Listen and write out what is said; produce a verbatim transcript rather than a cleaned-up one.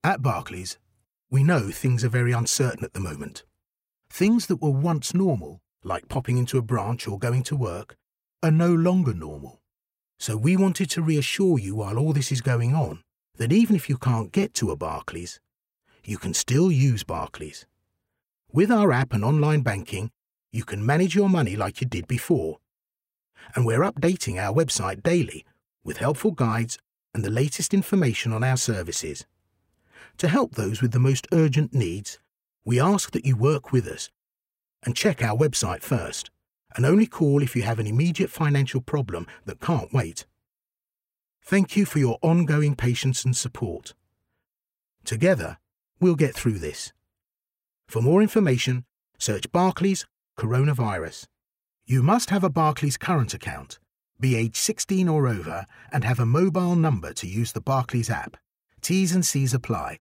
At Barclays, we know things are very uncertain at the moment. Things that were once normal, like popping into a branch or going to work, are no longer normal. So we wanted to reassure you while all this is going on that even if you can't get to a Barclays, you can still use Barclays. With our app and online banking, you can manage your money like you did before. And we're updating our website daily with helpful guides and the latest information on our services. To help those with the most urgent needs, we ask that you work with us and check our website first, and only call if you have an immediate financial problem that can't wait. Thank you for your ongoing patience and support. Together, we'll get through this. For more information, search Barclays Coronavirus. You must have a Barclays current account, be age sixteen or over, and have a mobile number to use the Barclays app. T's and C's apply.